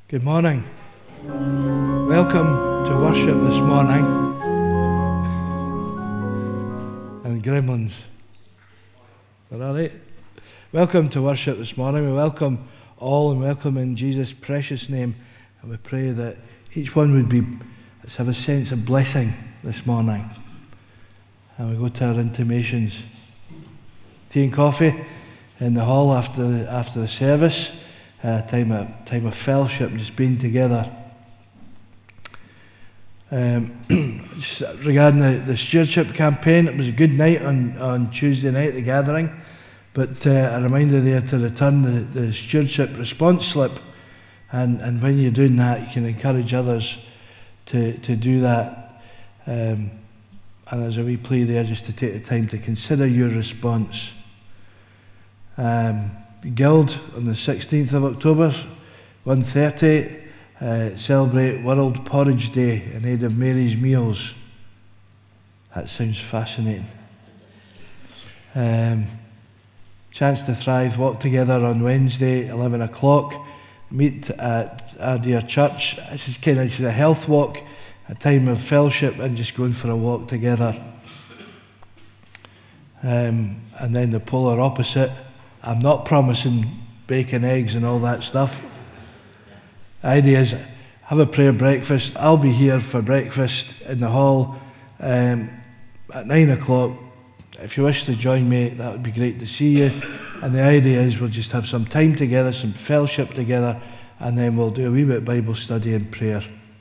Good morning. Welcome to worship this morning. And gremlins. Are all right? Welcome to worship this morning. We welcome all and welcome in Jesus' precious name. And we pray that each one would have a sense of blessing this morning. And we go to our intimations. Tea and coffee in the hall after the service. Time of fellowship and just being together. Just regarding the stewardship campaign, it was a good night on Tuesday night, the gathering, but a reminder there to return the stewardship response slip, and when you're doing that, you can encourage others to do that, and there's a wee plea there just to take the time to consider your response. Guild on the 16th of October, 1:30, celebrate World Porridge Day in aid of Mary's Meals. That sounds fascinating. Chance to Thrive, walk together on Wednesday, 11 o'clock. Meet at our dear church. This is a health walk, a time of fellowship and just going for a walk together. And then the polar opposite. I'm not promising bacon, eggs and all that stuff. The idea is have a prayer breakfast. I'll be here for breakfast in the hall at 9 o'clock. If you wish to join me, that would be great to see you. And the idea is we'll just have some time together, some fellowship together, and then we'll do a wee bit of Bible study and prayer.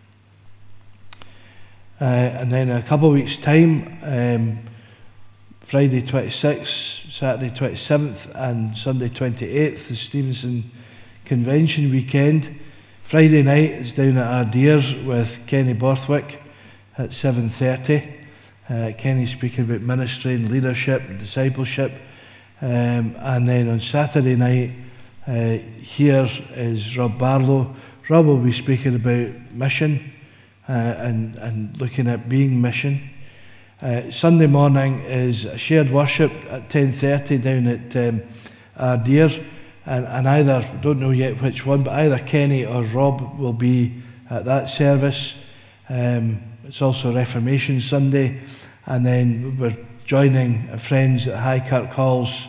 And then in a couple of weeks' time, Friday 26th, Saturday 27th and Sunday 28th, the Stevenson Convention weekend. Friday night is down at Ardeer with Kenny Borthwick at 7:30. Kenny's speaking about ministry and leadership and discipleship. And then on Saturday night, here is Rob Barlow. Rob will be speaking about mission and looking at being mission. Sunday morning is a shared worship at 10:30 down at Ardeer, and either, don't know yet which one, but either Kenny or Rob will be at that service. It's also Reformation Sunday, and then we're joining friends at Highkirk Halls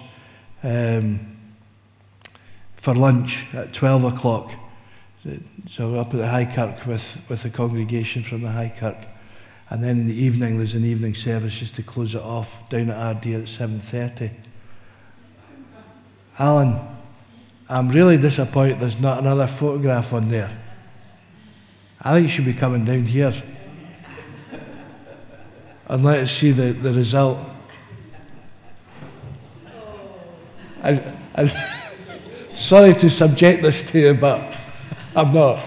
for lunch at 12 o'clock. So we're up at the Highkirk with the congregation from the Highkirk. And then in the evening, there's an evening service just to close it off down at Ardeer at 7:30. Alan, I'm really disappointed there's not another photograph on there. I think you should be coming down here. And let us see the result. Sorry to subject this to you, but I'm not.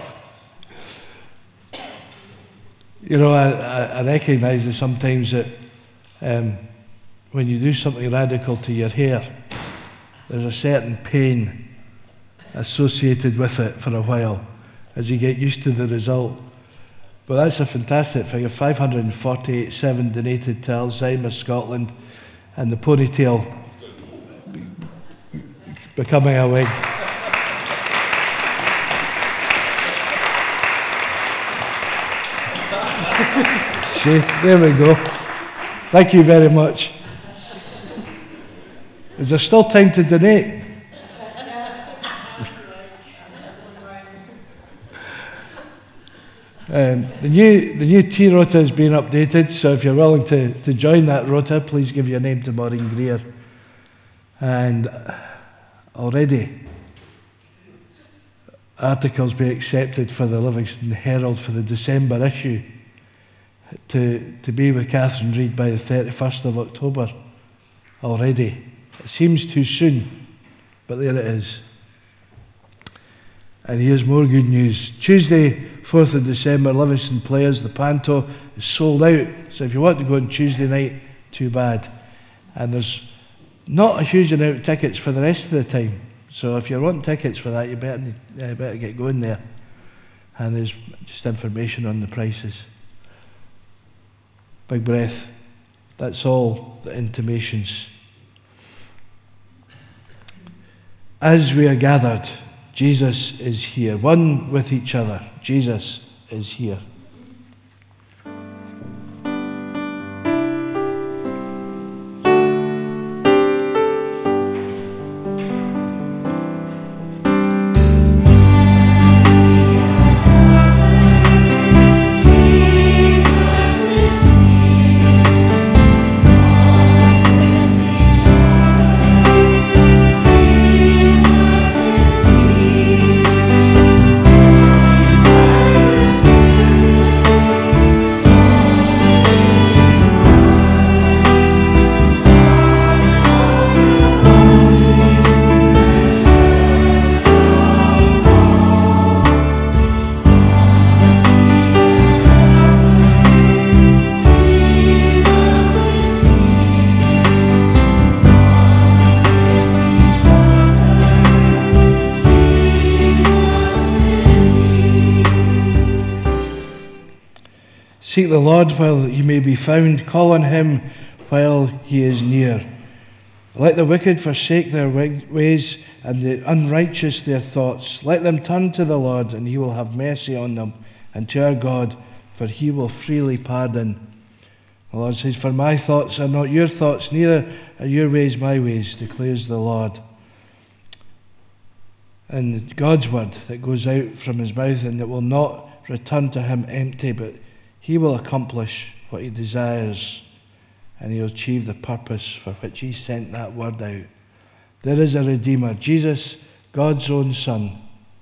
You know, I recognise that sometimes that when you do something radical to your hair, there's a certain pain associated with it for a while as you get used to the result. But that's a fantastic figure. 548.7 donated to Alzheimer's Scotland, and the ponytail becoming a wig. See, there we go. Thank you very much. Is there still time to donate? The new tea rota has been updated, so if you're willing to join that rota, please give your name to Maureen Greer. And already articles be accepted for the Livingston Herald for the December issue to be with Catherine Reid by the 31st of October already. It seems too soon, but there it is. And here's more good news. Tuesday, 4th of December, Livingston Players, the Panto, is sold out. So if you want to go on Tuesday night, too bad. And there's not a huge amount of tickets for the rest of the time. So if you want tickets for that, you better get going there. And there's just information on the prices. Big breath. That's all the intimations. As we are gathered Jesus is here. One with each other. Jesus is here. Seek the Lord while he may be found. Call on him while he is near. Let the wicked forsake their ways and the unrighteous their thoughts. Let them turn to the Lord, and he will have mercy on them, and to our God, for he will freely pardon. The Lord says, for my thoughts are not your thoughts, neither are your ways my ways, declares the Lord. And God's word that goes out from his mouth, and it will not return to him empty, but he will accomplish what he desires, and he'll achieve the purpose for which he sent that word out. There is a Redeemer, Jesus, God's own Son.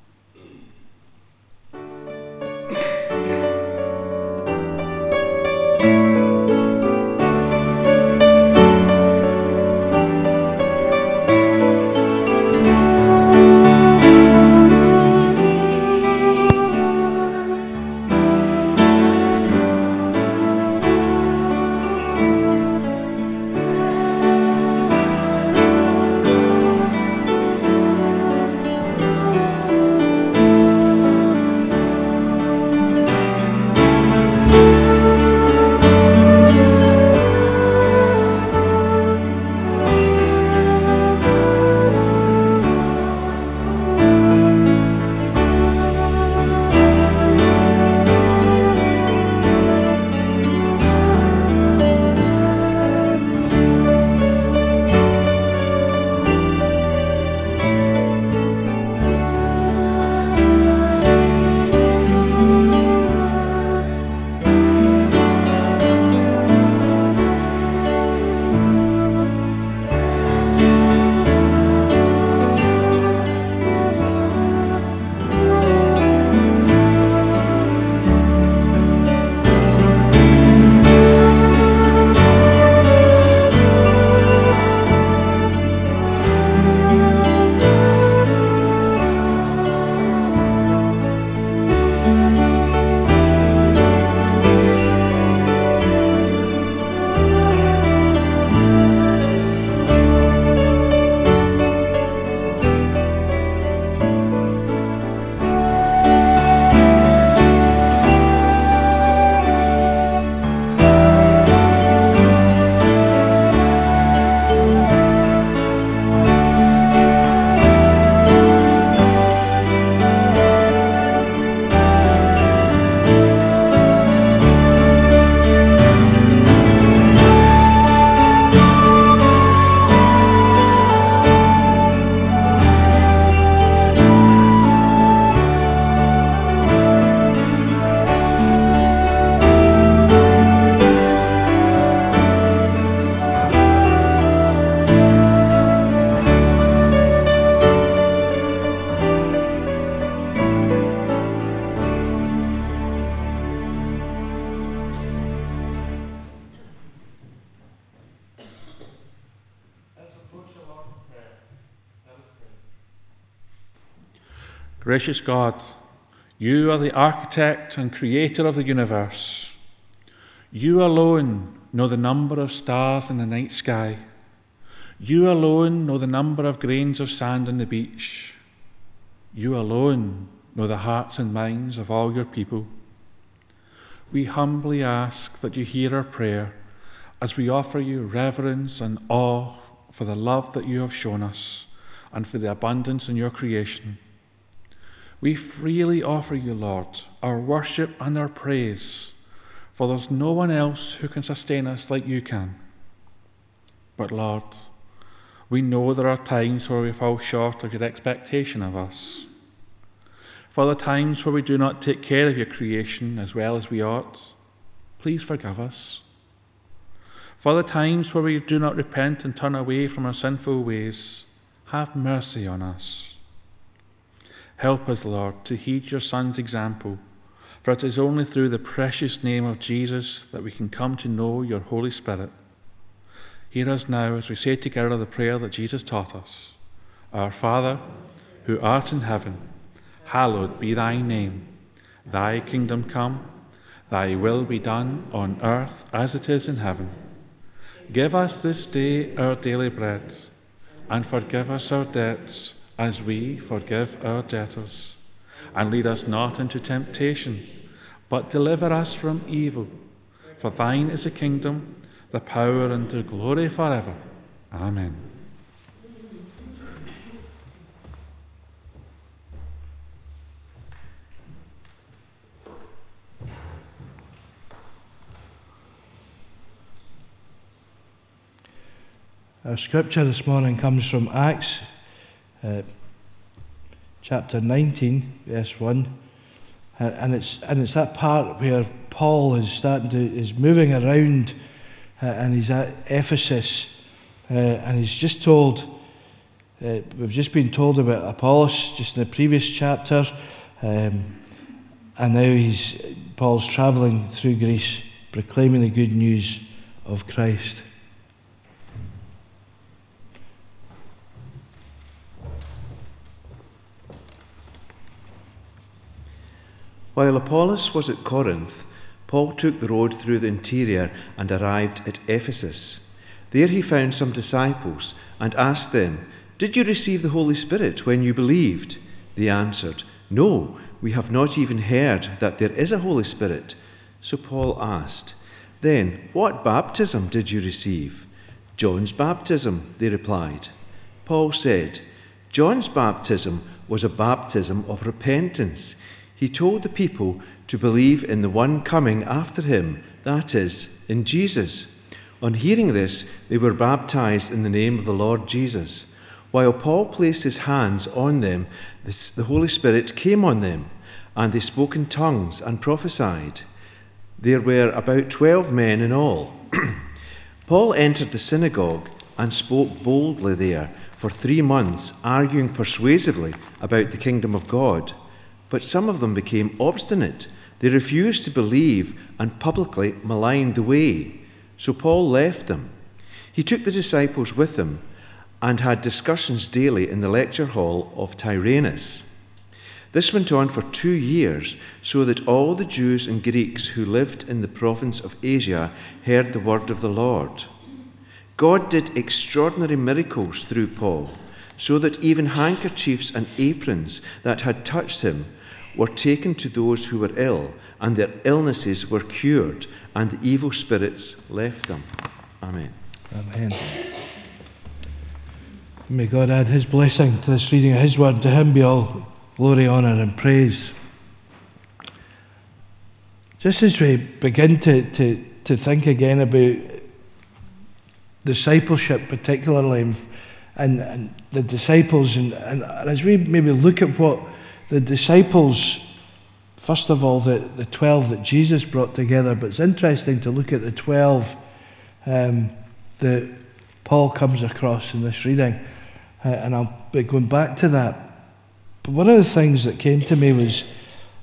Gracious God, you are the architect and creator of the universe. You alone know the number of stars in the night sky. You alone know the number of grains of sand on the beach. You alone know the hearts and minds of all your people. We humbly ask that you hear our prayer as we offer you reverence and awe for the love that you have shown us and for the abundance in your creation. We freely offer you, Lord, our worship and our praise, for there's no one else who can sustain us like you can. But Lord, we know there are times where we fall short of your expectation of us. For the times where we do not take care of your creation as well as we ought, please forgive us. For the times where we do not repent and turn away from our sinful ways, have mercy on us. Help us, Lord, to heed your Son's example, for it is only through the precious name of Jesus that we can come to know your Holy Spirit. Hear us now as we say together the prayer that Jesus taught us. Our Father, who art in heaven, hallowed be thy name. Thy kingdom come, thy will be done on earth as it is in heaven. Give us this day our daily bread, and forgive us our debts as we forgive our debtors. And lead us not into temptation, but deliver us from evil. For thine is the kingdom, the power, and the glory forever. Amen. Our scripture this morning comes from Acts chapter 19, verse 1, and it's that part where Paul is moving around, and he's at Ephesus, and he's just told. We've just been told about Apollos just in the previous chapter, and now Paul's travelling through Greece, proclaiming the good news of Christ. While Apollos was at Corinth, Paul took the road through the interior and arrived at Ephesus. There he found some disciples and asked them, "Did you receive the Holy Spirit when you believed?" They answered, "No, we have not even heard that there is a Holy Spirit." So Paul asked, "Then what baptism did you receive?" "John's baptism," they replied. Paul said, "John's baptism was a baptism of repentance. He told the people to believe in the one coming after him, that is, in Jesus." On hearing this, they were baptized in the name of the Lord Jesus. While Paul placed his hands on them, the Holy Spirit came on them, and they spoke in tongues and prophesied. There were about 12 men in all. Paul entered the synagogue and spoke boldly there for 3 months, arguing persuasively about the kingdom of God. But some of them became obstinate. They refused to believe and publicly maligned the way. So Paul left them. He took the disciples with him and had discussions daily in the lecture hall of Tyrannus. This went on for 2 years, so that all the Jews and Greeks who lived in the province of Asia heard the word of the Lord. God did extraordinary miracles through Paul, so that even handkerchiefs and aprons that had touched him were taken to those who were ill, and their illnesses were cured, and the evil spirits left them. Amen. Amen. May God add his blessing to this reading of his word. To him be all glory, honour and praise. Just as we begin to think again about discipleship particularly, and the disciples, and as we maybe look at what the disciples, first of all, the 12 that Jesus brought together, but it's interesting to look at the 12 that Paul comes across in this reading, and I'll be going back to that. But one of the things that came to me was,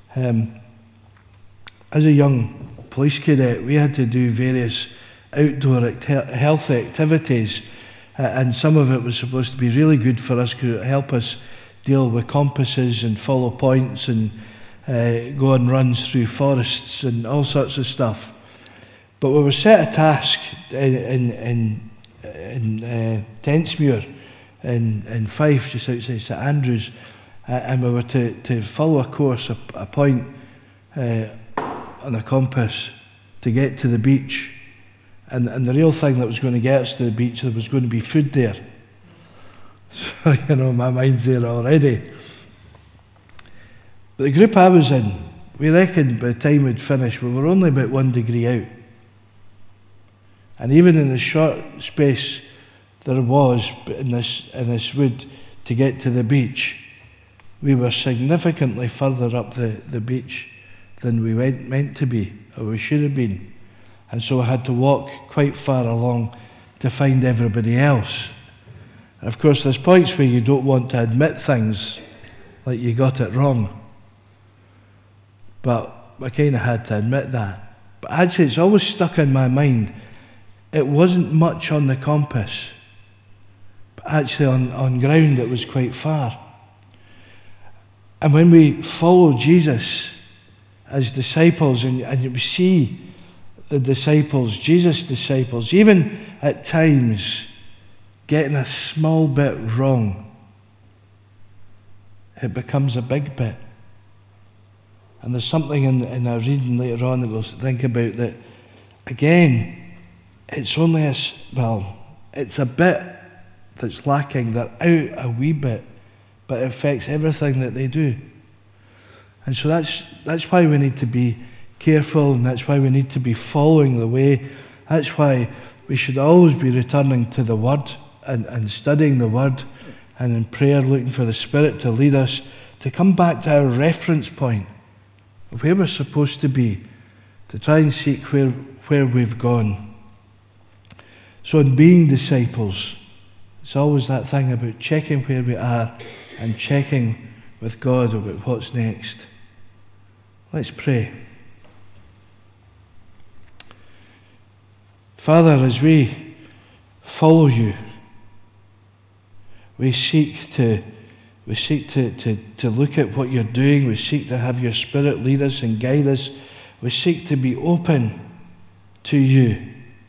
as a young police cadet, we had to do various outdoor health activities, and some of it was supposed to be really good for us, could help us deal with compasses and follow points and go on runs through forests and all sorts of stuff. But we were set a task in Tentsmuir in Fife, just outside St Andrews, and we were to follow a course, a point on a compass to get to the beach. And the real thing that was going to get us to the beach, there was going to be food there. So, my mind's there already. But the group I was in, we reckoned by the time we'd finished, we were only about 1 degree out. And even in the short space there was in this wood to get to the beach, we were significantly further up the beach than we meant to be, or we should have been. And so I had to walk quite far along to find everybody else. And of course, there's points where you don't want to admit things, like you got it wrong. But I kind of had to admit that. But actually, it's always stuck in my mind. It wasn't much on the compass. But actually, on ground, it was quite far. And when we follow Jesus as disciples, and we see the disciples, Jesus' disciples, even at times getting a small bit wrong, it becomes a big bit. And there's something in our reading later on that we'll think about that, again, it's only it's a bit that's lacking. They're out a wee bit, but it affects everything that they do. And so that's why we need to be careful, and that's why we need to be following the way. That's why we should always be returning to the Word and studying the Word, and in prayer looking for the Spirit to lead us, to come back to our reference point of where we're supposed to be, to try and seek where we've gone. So in being disciples, it's always that thing about checking where we are and checking with God about what's next. Let's pray. Father, as we follow you, we seek to look at what you're doing. We seek to have your Spirit lead us and guide us. We seek to be open to you.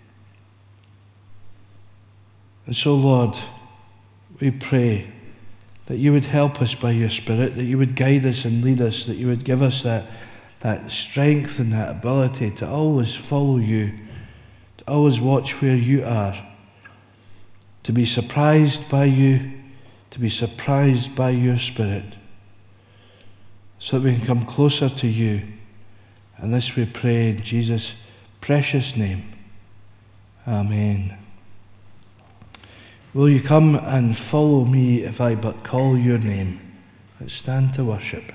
And so, Lord, we pray that you would help us by your Spirit, that you would guide us and lead us, that you would give us that strength and that ability to always follow you, to always watch where you are, to be surprised by you, to be surprised by your Spirit, so that we can come closer to you. And this we pray in Jesus' precious name. Amen. Will you come and follow me if I but call your name? Let's stand to worship.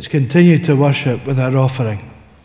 Let's continue to worship with our offering.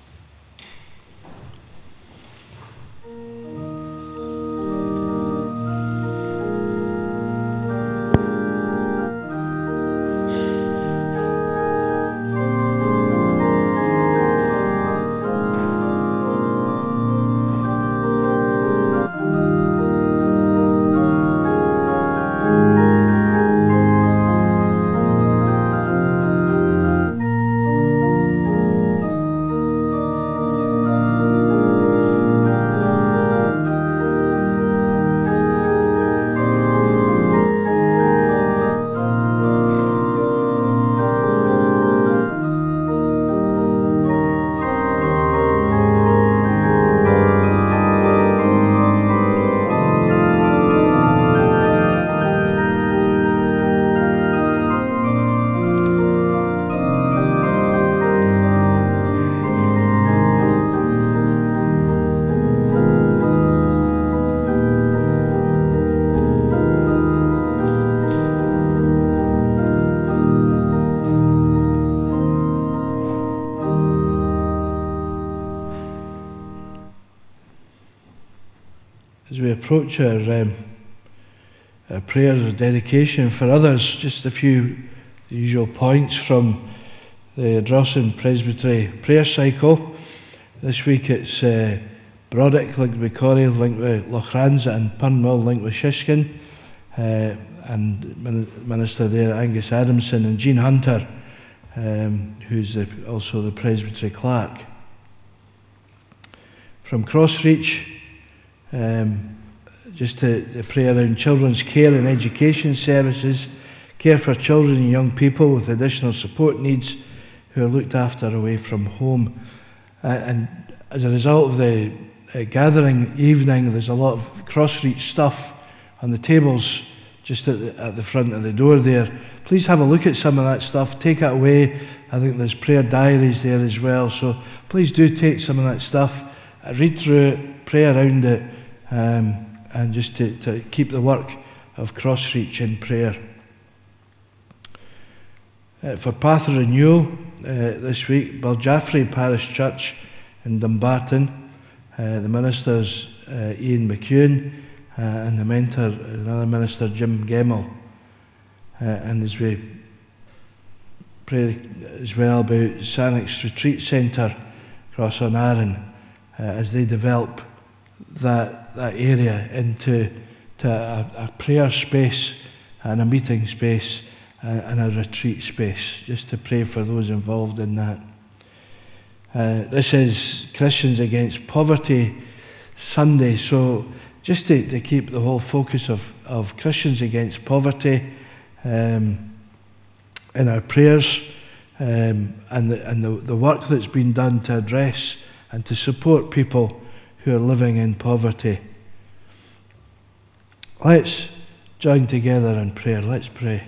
As we approach our prayers of dedication for others, just a few usual points from the Drossen Presbytery prayer cycle. This week it's Brodick linked with Corrie, linked with Lochranza, and Purnmill linked with Shishkin, and Minister there Angus Adamson, and Jean Hunter, who's also the Presbytery clerk. From Crossreach, just to pray around children's care and education services, care for children and young people with additional support needs who are looked after away from home. And as a result of the gathering evening, there's a lot of Crossreach stuff on the tables just at the front of the door there. Please have a look at some of that stuff, take it away. I think there's prayer diaries there as well, so please do take some of that stuff, read through it, pray around it, and just to keep the work of Crossreach in prayer. For Path of Renewal this week, Baljaffrey Parish Church in Dumbarton, the ministers Ian McEwen and the mentor, another minister, Jim Gemmell. And as we pray as well about Sannox Retreat Centre across on Arran, as they develop that area into a prayer space and a meeting space and a retreat space, just to pray for those involved in that. This is Christians Against Poverty Sunday, so just to keep the whole focus of Christians Against Poverty in our prayers, and the work that's been done to address and to support people who are living in poverty. Let's join together in prayer. Let's pray.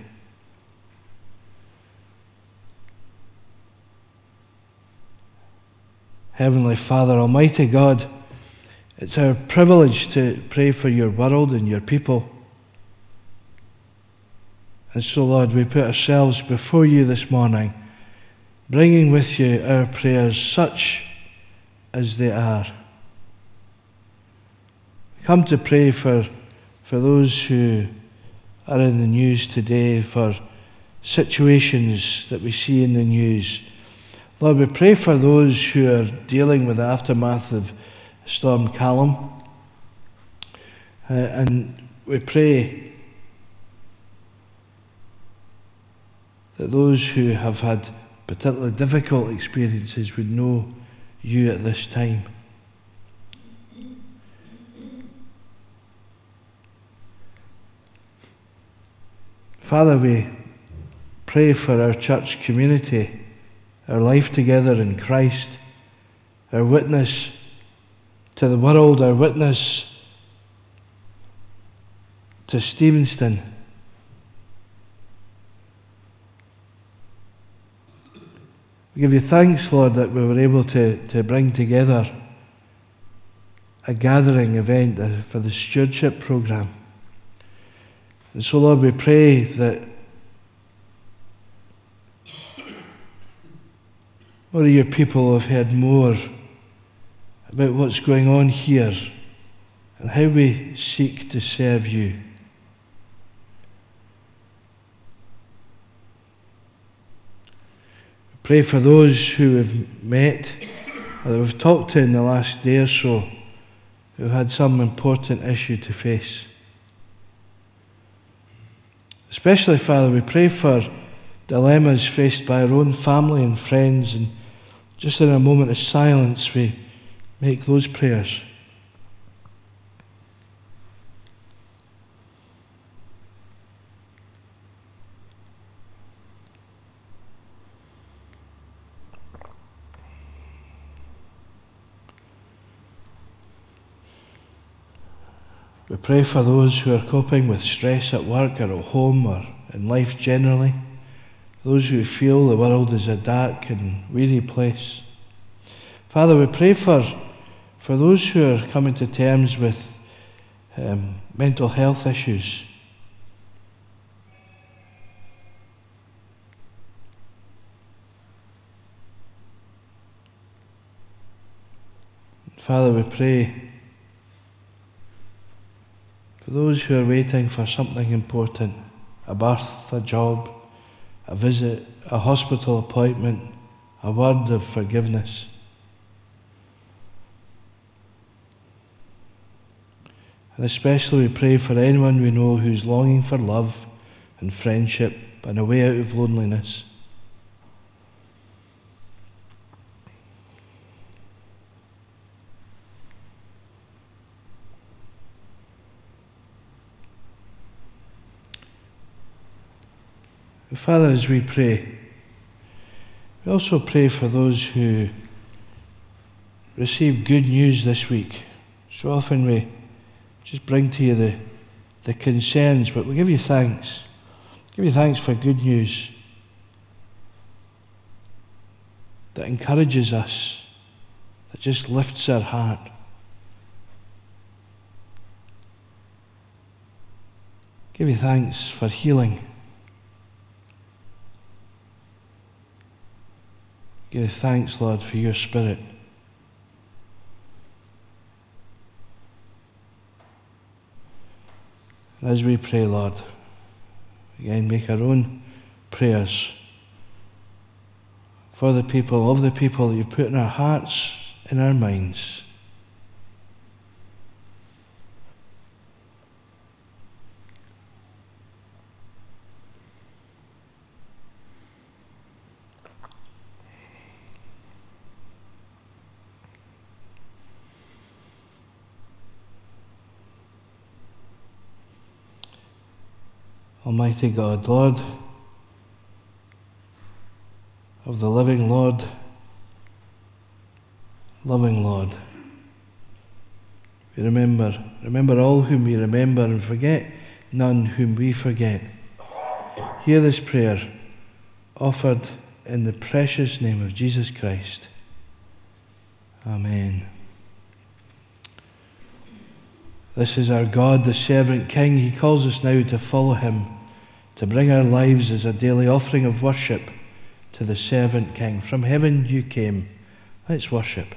Heavenly Father, Almighty God, it's our privilege to pray for your world and your people. And so, Lord, we put ourselves before you this morning, bringing with you our prayers such as they are. We come to pray for those who are in the news today, for situations that we see in the news. Lord, we pray for those who are dealing with the aftermath of Storm Callum. And we pray that those who have had particularly difficult experiences would know you at this time. Father, we pray for our church community, our life together in Christ, our witness to the world, our witness to Stevenston. We give you thanks, Lord, that we were able to bring together a gathering event for the stewardship programme. And so, Lord, we pray that More of your people have heard more about what's going on here and how we seek to serve you. Pray for those who have met or that we've talked to in the last day or so who had some important issue to face. Especially, Father, we pray for dilemmas faced by our own family and friends, and just in a moment of silence we make those prayers. We pray for those who are coping with stress at work or at home or in life generally, those who feel the world is a dark and weary place. Father, we pray for those who are coming to terms with mental health issues. Father, we pray for those who are waiting for something important, a birth, a job, a visit, a hospital appointment, a word of forgiveness. And especially we pray for anyone we know who's longing for love and friendship and a way out of loneliness. Father, as we pray, we also pray for those who receive good news this week. So often we just bring to you the concerns, but we give you thanks. Give you thanks for good news that encourages us, that just lifts our heart. Give you thanks for healing. Give you thanks, Lord, for your Spirit. And as we pray, Lord, again make our own prayers for the people, of the people that you've put in our hearts, in our minds. Almighty God, Lord of the living Lord, loving Lord, we remember all whom we remember and forget none whom we forget. Hear this prayer offered in the precious name of Jesus Christ. Amen. This is our God, the servant King. He calls us now to follow him, to bring our lives as a daily offering of worship to the servant King. From heaven you came. Let's worship.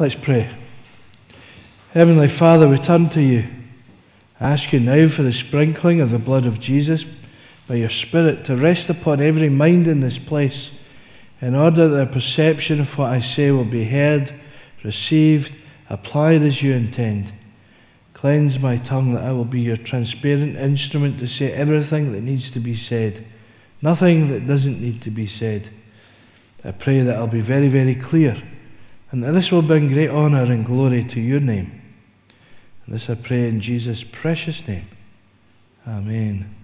Let's pray. Heavenly Father, we turn to you. I ask you now for the sprinkling of the blood of Jesus by your Spirit to rest upon every mind in this place, in order that the perception of what I say will be heard, received, applied as you intend. Cleanse my tongue that I will be your transparent instrument to say everything that needs to be said, nothing that doesn't need to be said. I pray that I'll be very, very clear, and that this will bring great honour and glory to your name. And this I pray in Jesus' precious name. Amen.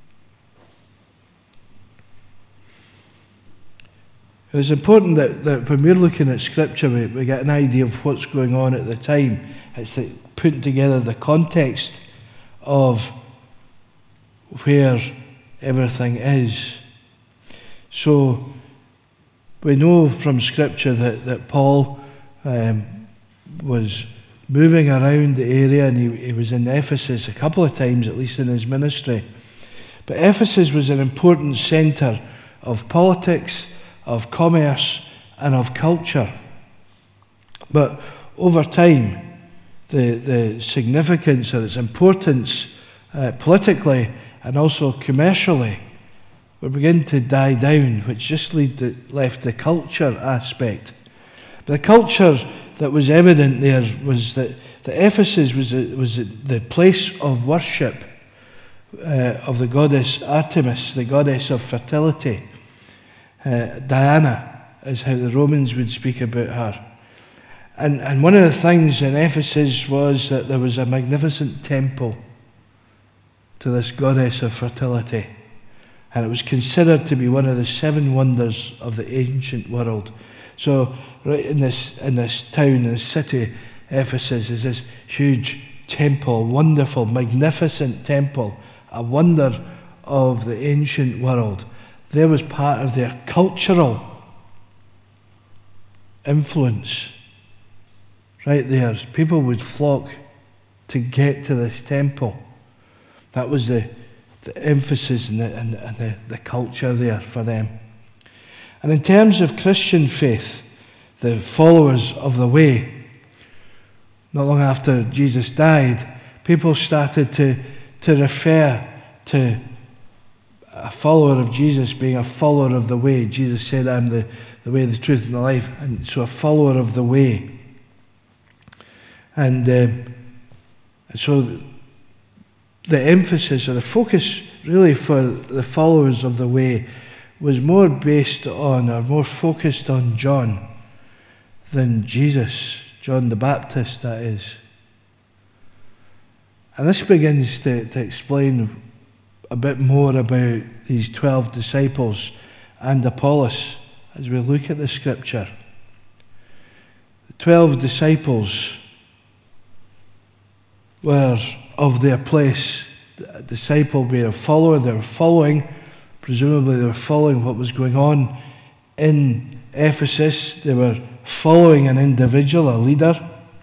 It's important that when we're looking at Scripture, we get an idea of what's going on at the time. It's putting together the context of where everything is. So we know from Scripture that Paul was moving around the area, and he was in Ephesus a couple of times, at least in his ministry. But Ephesus was an important centre of politics, of commerce, and of culture. But over time, the significance or its importance politically and also commercially would begin to die down, which just left the culture aspect. But the culture that was evident there was that Ephesus was the place of worship of the goddess Artemis, the goddess of fertility. Diana is how the Romans would speak about her. And one of the things in Ephesus was that there was a magnificent temple to this goddess of fertility. And it was considered to be one of the 7 wonders of the ancient world. So right in this town, in this city, Ephesus, is this huge temple, wonderful, magnificent temple, a wonder of the ancient world. There was part of their cultural influence. Right there, people would flock to get to this temple. That was the emphasis and the culture there for them. And in terms of Christian faith, the followers of the way, not long after Jesus died, people started to refer to a follower of Jesus being a follower of the way. Jesus said, I'm the way, the truth, and the life. And so a follower of the way. And so the emphasis or the focus really for the followers of the way was more based on or more focused on John than Jesus, John the Baptist, that is. And this begins to explain a bit more about these 12 disciples and Apollos as we look at the Scripture. The 12 disciples were of their place. A disciple being a follower, they were following, presumably they were following what was going on in Ephesus. They were following an individual, a leader.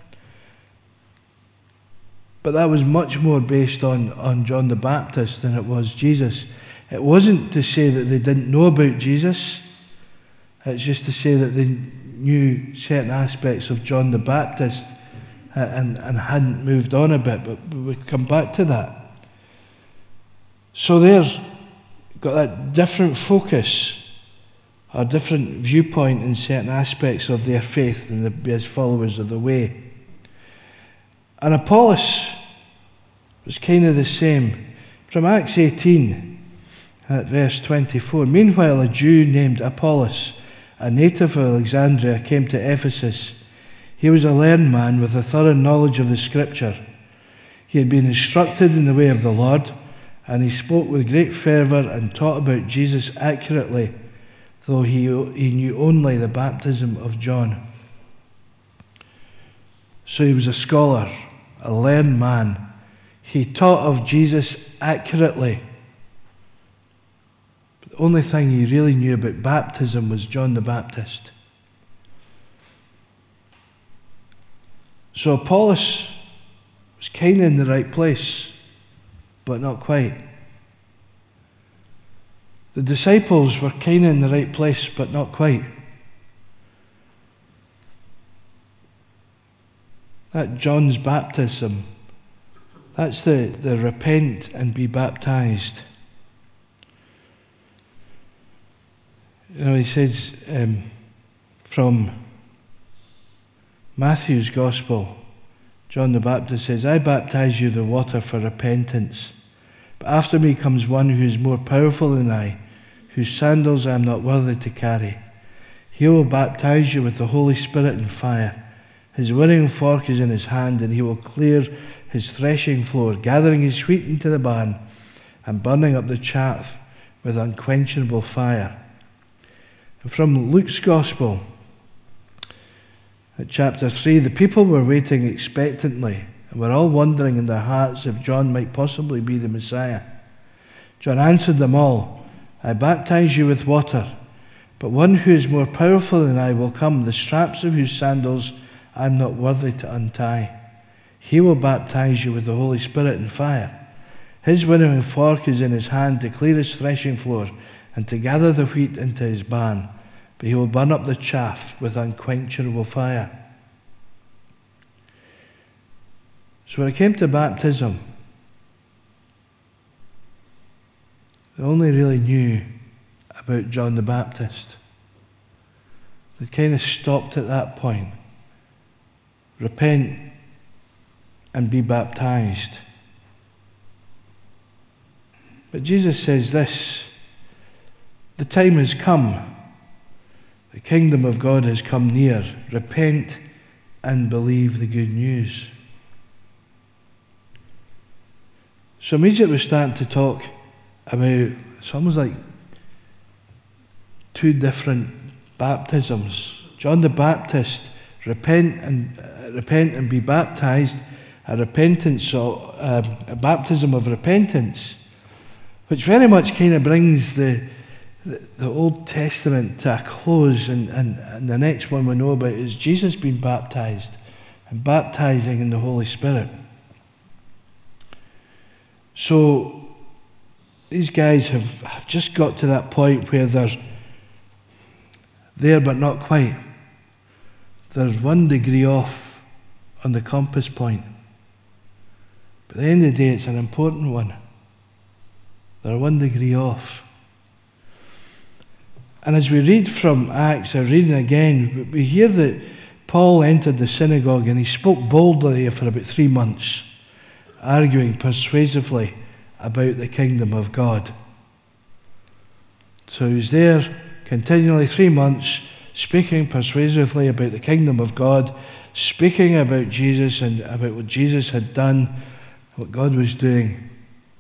But that was much more based on John the Baptist than it was Jesus. It wasn't to say that they didn't know about Jesus. It's just to say that they knew certain aspects of John the Baptist and hadn't moved on a bit. But we'll come back to that. So they've got that different focus or different viewpoint in certain aspects of their faith than as followers of the way. And Apollos was kind of the same. From Acts 18, at verse 24, meanwhile a Jew named Apollos, a native of Alexandria, came to Ephesus. He was a learned man with a thorough knowledge of the Scripture. He had been instructed in the way of the Lord, and he spoke with great fervour and taught about Jesus accurately, though he knew only the baptism of John. So he was a scholar, a learned man. He taught of Jesus accurately. But the only thing he really knew about baptism was John the Baptist. So Apollos was kind of in the right place, but not quite. The disciples were kind of in the right place, but not quite. That John's baptism, that's the repent and be baptized. You know, he says from Matthew's Gospel, John the Baptist says, I baptize you with water for repentance. But after me comes one who is more powerful than I, whose sandals I am not worthy to carry. He will baptize you with the Holy Spirit and fire. His winnowing fork is in his hand, and he will clear his threshing floor, gathering his wheat into the barn and burning up the chaff with unquenchable fire. And from Luke's Gospel, at chapter 3, the people were waiting expectantly and were all wondering in their hearts if John might possibly be the Messiah. John answered them all, I baptize you with water, but one who is more powerful than I will come, the straps of whose sandals I am not worthy to untie. He will baptize you with the Holy Spirit and fire. His winnowing fork is in his hand to clear his threshing floor and to gather the wheat into his barn, but he will burn up the chaff with unquenchable fire. So when it came to baptism, they only really knew about John the Baptist. They kind of stopped at that point. Repent and be baptized. But Jesus says this, the time has come. The kingdom of God has come near. Repent and believe the good news. So immediately we're starting to talk about, it's almost like two different baptisms. John the Baptist, repent and be baptized, a baptism of repentance, which very much kind of brings the Old Testament to a close, and the next one we know about is Jesus being baptized and baptizing in the Holy Spirit. So these guys have just got to that point where they're there but not quite. They're 1 degree off on the compass point. But at the end of the day, it's an important one. They're 1 degree off. And as we read from Acts, or reading again, we hear that Paul entered the synagogue and he spoke boldly for about 3 months, arguing persuasively about the kingdom of God. So he was there continually 3 months, speaking persuasively about the kingdom of God, speaking about Jesus and about what Jesus had done, what God was doing.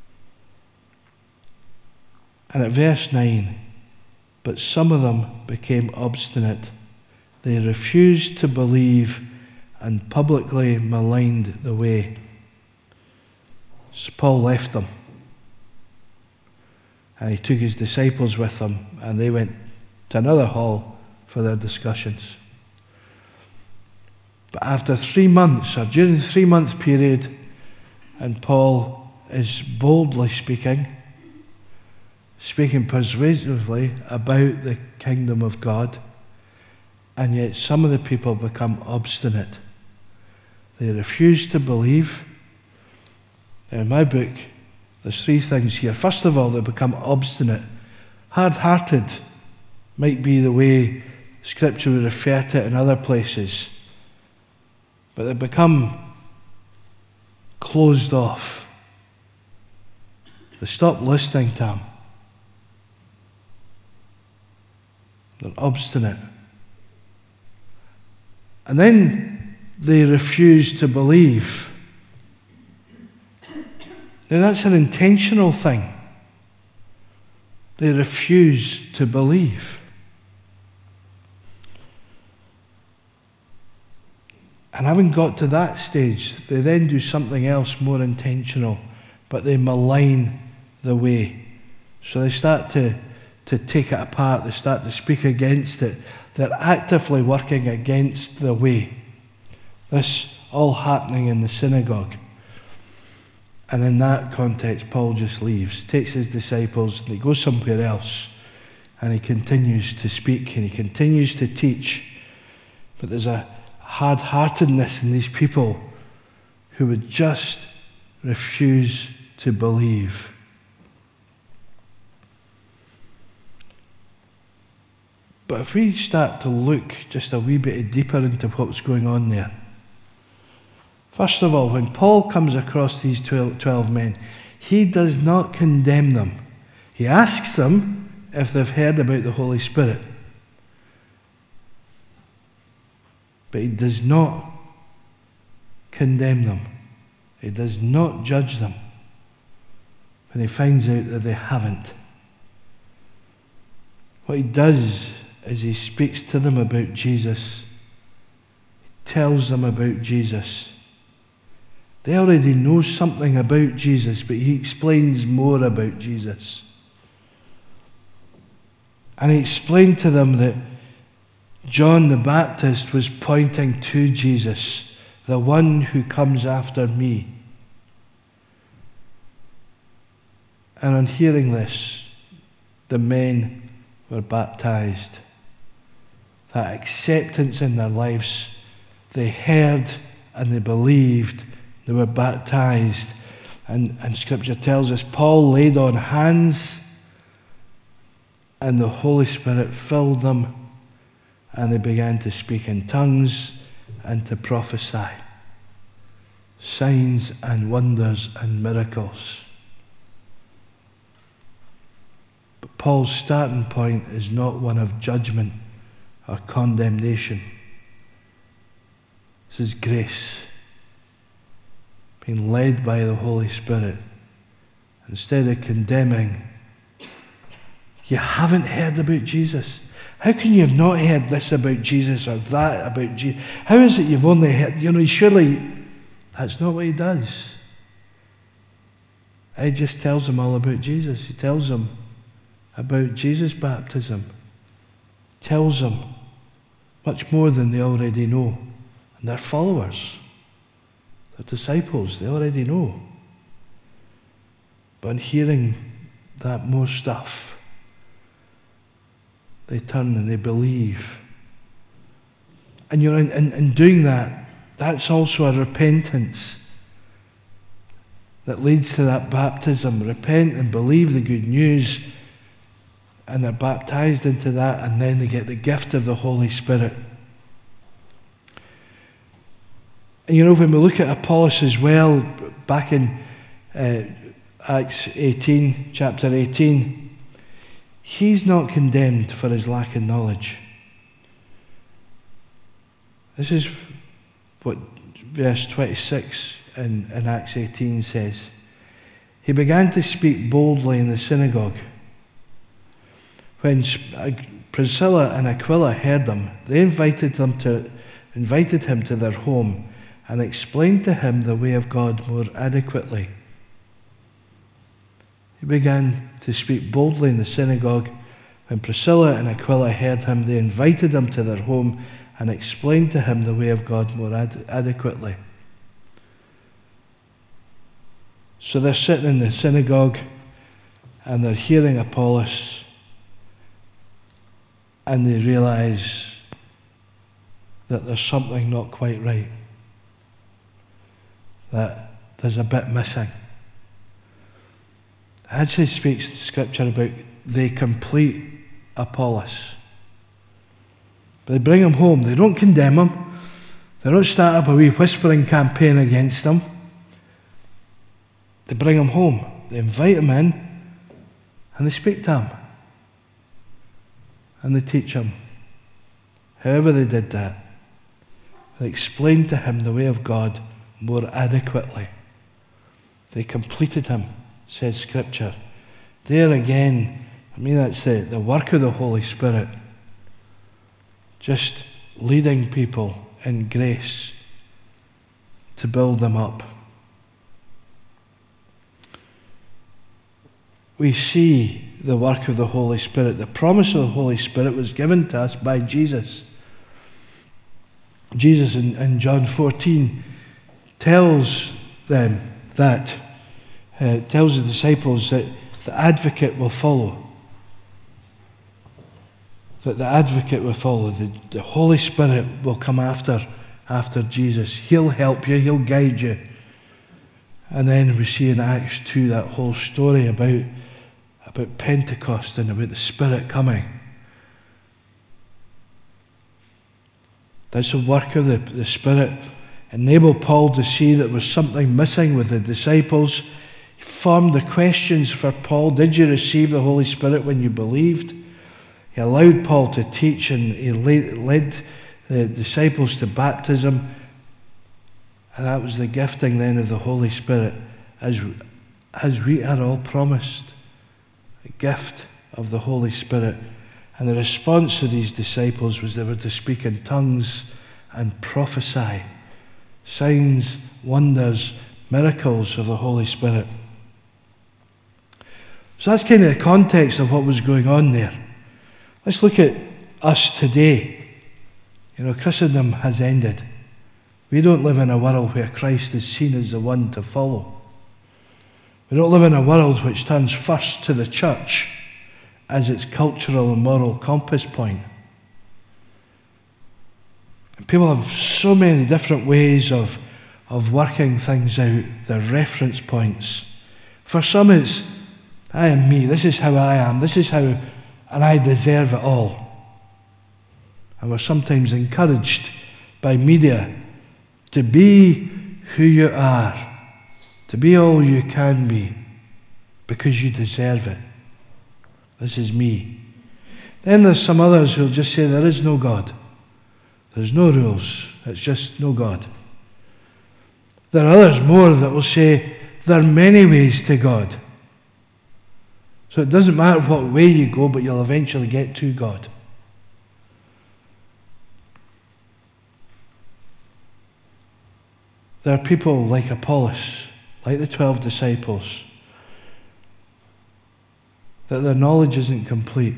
And at verse 9, but some of them became obstinate. They refused to believe and publicly maligned the way. So Paul left them. And he took his disciples with him, and they went to another hall for their discussions. But after 3 months, or during the 3-month period, and Paul is boldly speaking persuasively about the kingdom of God, and yet some of the people become obstinate. They refuse to believe. In my book, there's 3 things here. First of all, they become obstinate. Hard-hearted might be the way Scripture would refer to it in other places. But they become closed off. They stop listening to him. They're obstinate. And then they refuse to believe. Now that's an intentional thing. They refuse to believe. And having got to that stage, they then do something else more intentional, but they malign the way. So they start to take it apart, they start to speak against it. They're actively working against the way. This all happening in the synagogue. And in that context, Paul just leaves, takes his disciples, and he goes somewhere else, and he continues to speak, and he continues to teach. But there's a hard-heartedness in these people who would just refuse to believe. But if we start to look just a wee bit deeper into what's going on there, first of all, when Paul comes across these 12 men, he does not condemn them. He asks them if they've heard about the Holy Spirit. But he does not condemn them. He does not judge them when he finds out that they haven't. What he does is he speaks to them about Jesus. He tells them about Jesus. They already know something about Jesus, but he explains more about Jesus. And he explained to them that John the Baptist was pointing to Jesus, the one who comes after me. And on hearing this, the men were baptized. That acceptance in their lives, they heard and they believed, they were baptized. And Scripture tells us Paul laid on hands and the Holy Spirit filled them and they began to speak in tongues and to prophesy. Signs and wonders and miracles. But Paul's starting point is not one of judgment or condemnation. This is grace. Being led by the Holy Spirit. Instead of condemning, you haven't heard about Jesus. How can you have not heard this about Jesus or that about Jesus? How is it you've only heard, surely that's not what he does. He just tells them all about Jesus. He tells them about Jesus' baptism. He tells them much more than they already know. And they're followers. They're disciples. They already know. But on hearing that more stuff, they turn and they believe. And in doing that, that's also a repentance that leads to that baptism. Repent and believe the good news, and they're baptized into that, and then they get the gift of the Holy Spirit. And when we look at Apollos as well, back in Acts 18, chapter 18, he's not condemned for his lack of knowledge. This is what verse 26 in Acts 18 says. He began to speak boldly in the synagogue. When Priscilla and Aquila heard them, they invited him to their home and explained to him the way of God more adequately. He began to speak boldly in the synagogue. When Priscilla and Aquila heard him, they invited him to their home and explained to him the way of God more adequately. So they're sitting in the synagogue and they're hearing Apollos, and they realize that there's something not quite right, that there's a bit missing. It actually speaks in Scripture about they complete Apollos. But they bring him home. They don't condemn him. They don't start up a wee whispering campaign against him. They bring him home. They invite him in and they speak to him. And they teach him. However they did that, they explained to him the way of God more adequately. They completed him, says Scripture. There again, that's the work of the Holy Spirit. Just leading people in grace to build them up. We see the work of the Holy Spirit. The promise of the Holy Spirit was given to us by Jesus. Jesus in John 14 tells them that, tells the disciples that the advocate will follow. That the advocate will follow. The Holy Spirit will come after after Jesus. He'll help you, he'll guide you. And then we see in Acts 2 that whole story about Pentecost and about the Spirit coming. That's the work of the Spirit. Enabled Paul to see that there was something missing with the disciples. He formed the questions for Paul. Did you receive the Holy Spirit when you believed? He allowed Paul to teach, and he led the disciples to baptism. And that was the gifting then of the Holy Spirit, as we are all promised. The gift of the Holy Spirit. And the response of these disciples was they were to speak in tongues and prophesy. Signs, wonders, miracles of the Holy Spirit. So that's kind of the context of what was going on there. Let's look at us today. Christendom has ended. We don't live in a world where Christ is seen as the one to follow. We don't live in a world which turns first to the church as its cultural and moral compass point. And people have so many different ways of working things out, their reference points. For some it's, I am me, this is how I am, this is how, and I deserve it all. And we're sometimes encouraged by media to be who you are, to be all you can be, because you deserve it. This is me. Then there's some others who'll just say there is no God. There's no rules. It's just no God. There are others more that will say there are many ways to God. So it doesn't matter what way you go, but you'll eventually get to God. There are people like Apollos, like the 12 disciples, that their knowledge isn't complete.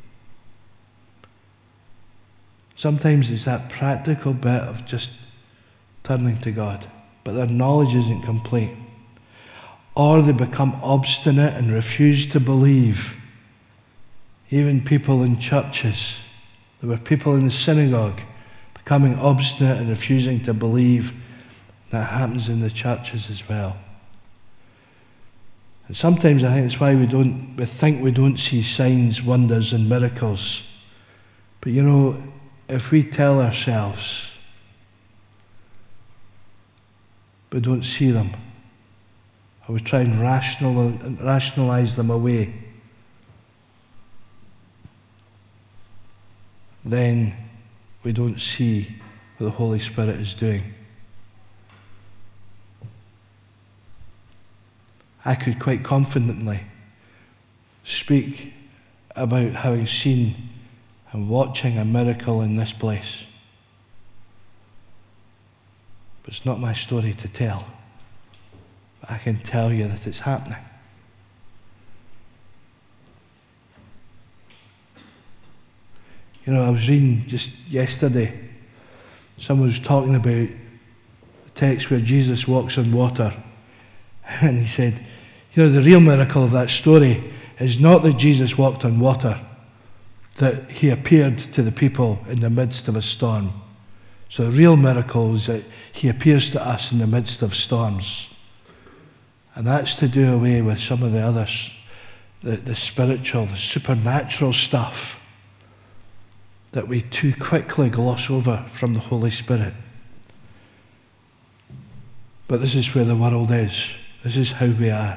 Sometimes it's that practical bit of just turning to God, but their knowledge isn't complete. Or they become obstinate and refuse to believe. Even people in churches. There were people in the synagogue becoming obstinate and refusing to believe. That happens in the churches as well. And sometimes I think that's why we think we don't see signs, wonders and miracles. But if we tell ourselves we don't see them, or we try and rationalize them away, then we don't see what the Holy Spirit is doing. I could quite confidently speak about having seen and watching a miracle in this place. But it's not my story to tell. But I can tell you that it's happening. I was reading just yesterday, someone was talking about the text where Jesus walks on water. And he said, the real miracle of that story is not that Jesus walked on water, that he appeared to the people in the midst of a storm. So the real miracle is that he appears to us in the midst of storms. And that's to do away with some of the others, the spiritual, the supernatural stuff that we too quickly gloss over from the Holy Spirit. But this is where the world is. This is how we are.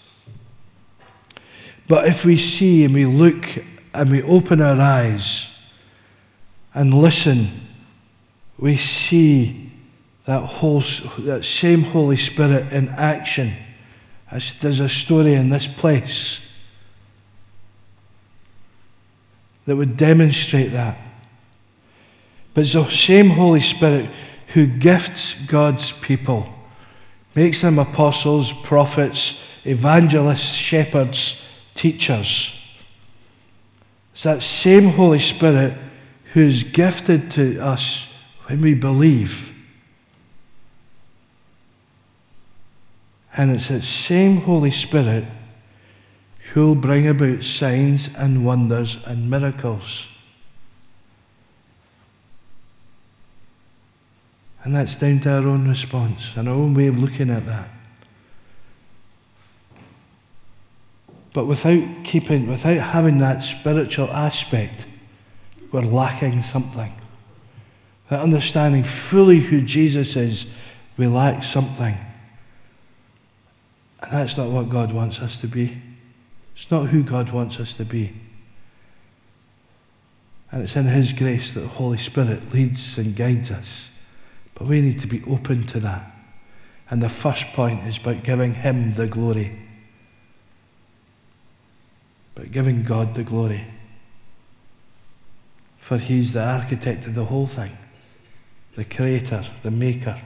But if we see and we look and we open our eyes and listen, we see that same Holy Spirit in action. There's a story in this place that would demonstrate that. But it's the same Holy Spirit who gifts God's people, makes them apostles, prophets, evangelists, shepherds, teachers. It's that same Holy Spirit who's gifted to us when we believe. And it's that same Holy Spirit who'll bring about signs and wonders and miracles. And that's down to our own response and our own way of looking at that. But without having that spiritual aspect, we're lacking something. That understanding fully who Jesus is, we lack something. And that's not what God wants us to be. It's not who God wants us to be. And it's in His grace that the Holy Spirit leads and guides us. But we need to be open to that. And the first point is about giving Him the glory. But giving God the glory. For He's the architect of the whole thing. The creator, the maker.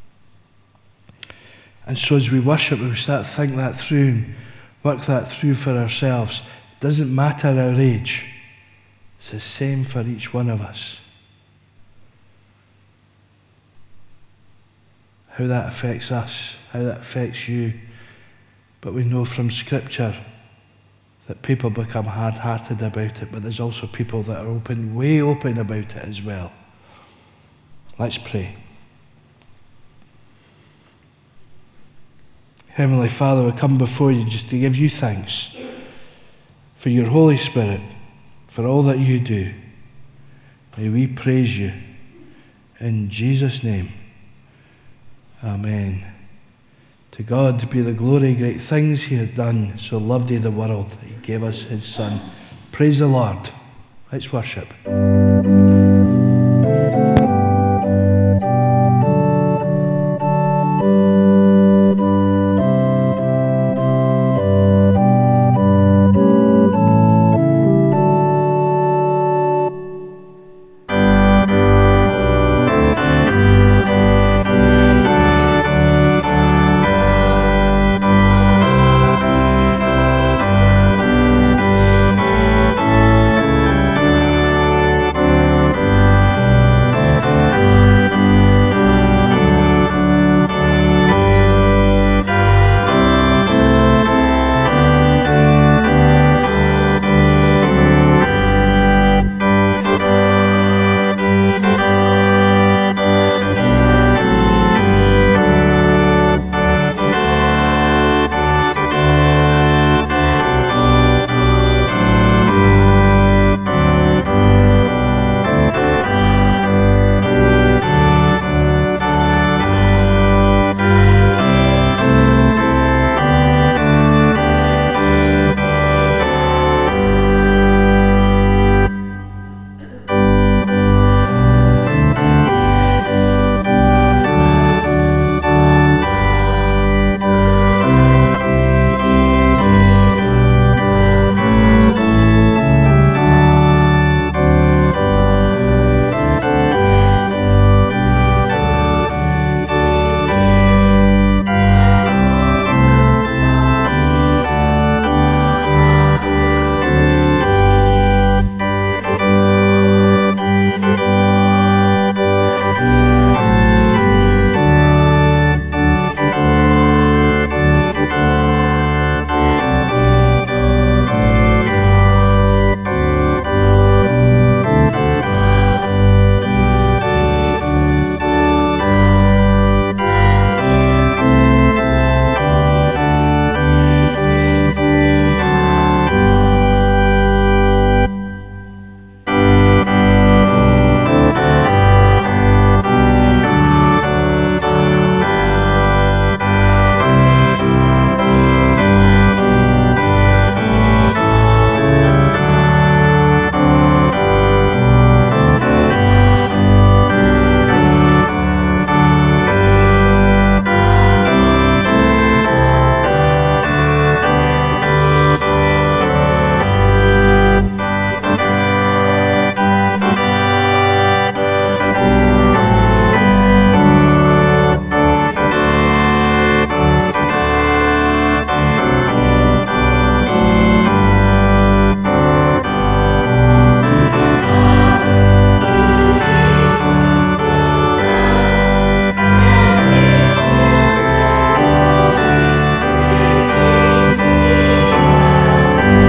And so as we worship, we start to think that through and work that through for ourselves. It doesn't matter our age. It's the same for each one of us. How that affects us, how that affects you. But we know from Scripture that people become hard-hearted about it, but there's also people that are open, way open about it as well. Let's pray. Heavenly Father, we come before you just to give you thanks for your Holy Spirit, for all that you do. May we praise you in Jesus' name. Amen. To God be the glory, great things He has done. So loved He the world, He gave us His Son. Praise the Lord. Let's worship.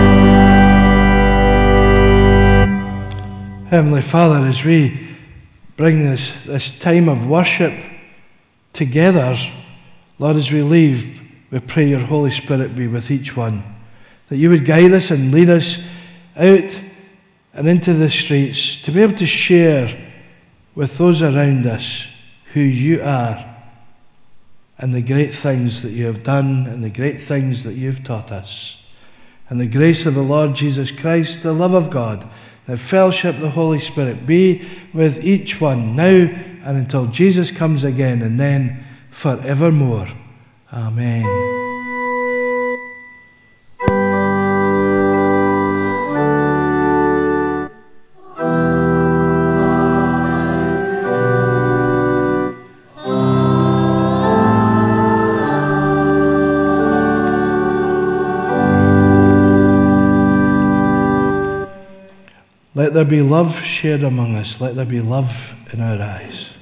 Heavenly Father, as we bring this time of worship together, Lord, as we leave, we pray your Holy Spirit be with each one, that you would guide us and lead us out and into the streets to be able to share with those around us who you are and the great things that you have done and the great things that you've taught us. And the grace of the Lord Jesus Christ, the love of God, the fellowship of the Holy Spirit be with each one now and until Jesus comes again, and then forevermore. Amen. Let there be love shared among us. Let there be love in our eyes.